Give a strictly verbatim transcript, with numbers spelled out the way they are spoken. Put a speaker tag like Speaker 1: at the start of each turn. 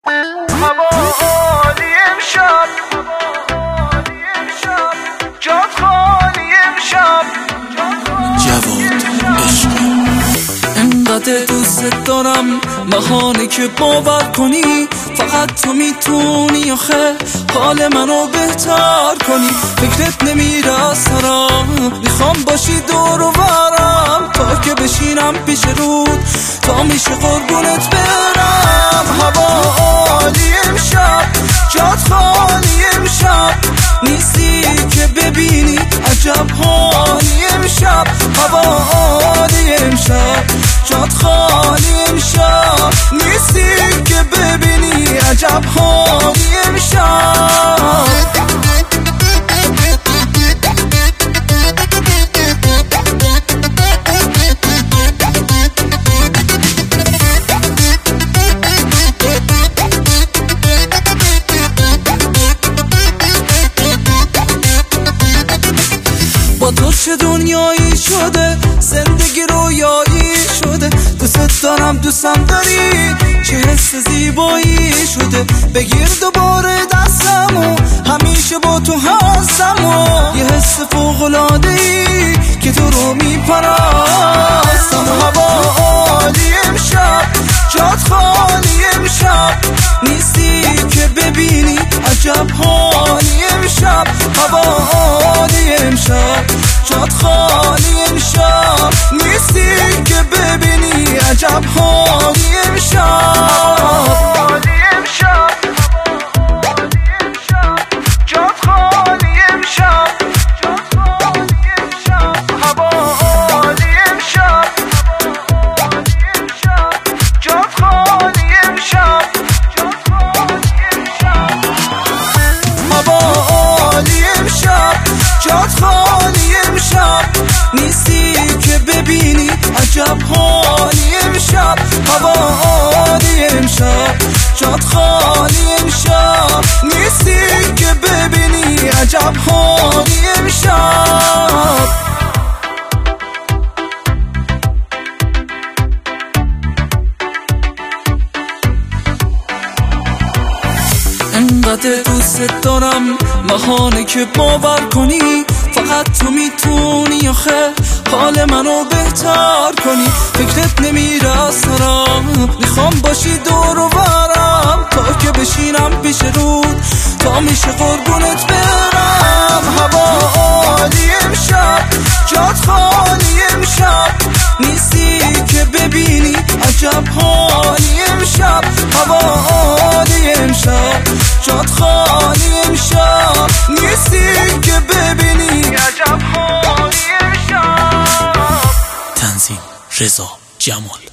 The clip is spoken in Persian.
Speaker 1: هوا عالی امشب، جات خالی امشب.
Speaker 2: جواد عشق انقدر دوست دارم بهانه که باور کنی فقط تو میتونی آخه حال منو بهتر کنی. فکرت نمیره از سرم، میخوام باشی دور و برم تا که بشینم پیش رود تا میشه قربونت برم. هوا عالی امشب، جات خالی امشب، نیستی که ببینی عجب حالی امشب. هوا عالی امشب، جات خالی امشب، نیستی که ببینی عجب حالی امشب. با تو چه دنیایی شده، زندگی رویایی شده. دوست دارم دوستم داری، چه حس زیبایی شده. بگیر دوباره دستمو، همیشه با تو هستم و یه حس فوق‌العاده‌ای که تو رو میپرستم. هوا عالی امشب، جات خالی امشب، نیستی که ببینی عجب حالی امشب. هوا عالی امشب، جات خالی امشب، نیستی که ببینی عجب حالی امشب. جات خالی امشب، نیستی که ببینی عجب حالی امشب. هوا عالی امشب، جات خالی امشب، نیستی که ببینی عجب حالی امشب. انقدر دوست دارم بهانه که باور کنی فقط تو میتونی آخه حال منو بهتر کنی. فکرت نمیره از سرم، میخوام باشی دور و برم تا که بشینم پیش رود تا میشه قربونت برم. هوا عالی امشب، جات خالی امشب، نیستی که ببینی عجب حالی امشب. هوا عالی امشب، جات خالی امشب، نیستی که ببینی عجب حالی امشب. تنظیم رضا جمال.